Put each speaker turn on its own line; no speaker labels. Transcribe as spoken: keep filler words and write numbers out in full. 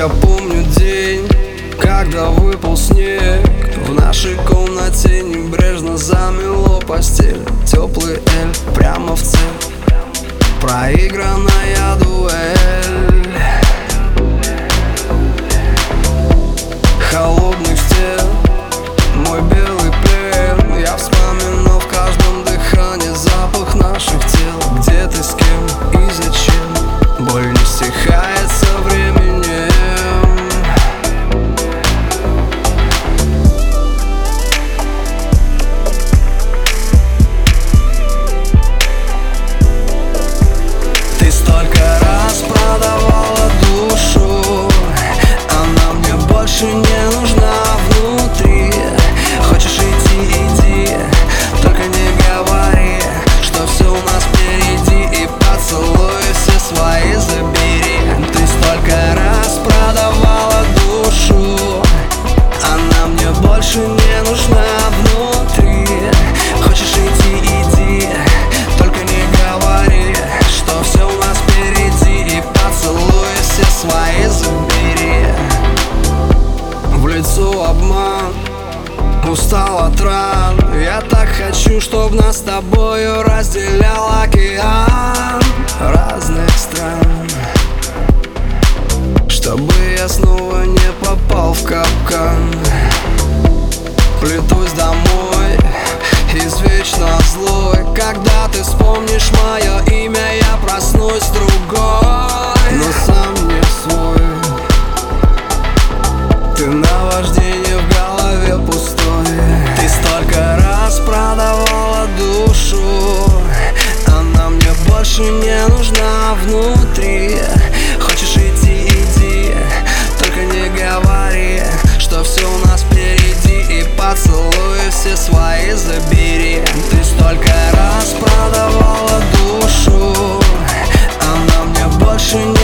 Я помню день, когда выпал снег. В нашей комнате небрежно замело постель. Теплый эль прямо в цель, проигранная дуэль. Холодный стен, мой белый плен. Я вспоминал в каждом дыхании запах наших тел. Где ты, с кем и зачем? Боль не стихает со временем. Ты столько раз продавала душу, она мне больше не нужна внутри. Хочешь идти, иди, только не говори, что все у нас впереди. И поцелуй все свои забери. Ты столько раз продавала душу, она мне больше не нужна внутри. Хочешь идти, иди, только не говори, что все у нас впереди. И поцелуй все свои забери. В лицо обман, устал от ран. Я так хочу, чтоб нас с тобою разделял океан разных стран, чтобы я снова не попал в капкан. Плетусь домой, извечно злой. Когда ты вспомнишь мое имя, я проснусь другой, но сам не свой. Ты наваждение в голове пустой. Ты столько раз продавала душу, она мне больше не нужна внутри. Хочешь идти, иди, только не говори, что все у нас впереди. И поцелуй все свои забери. Ты столько раз продавала душу, она мне больше не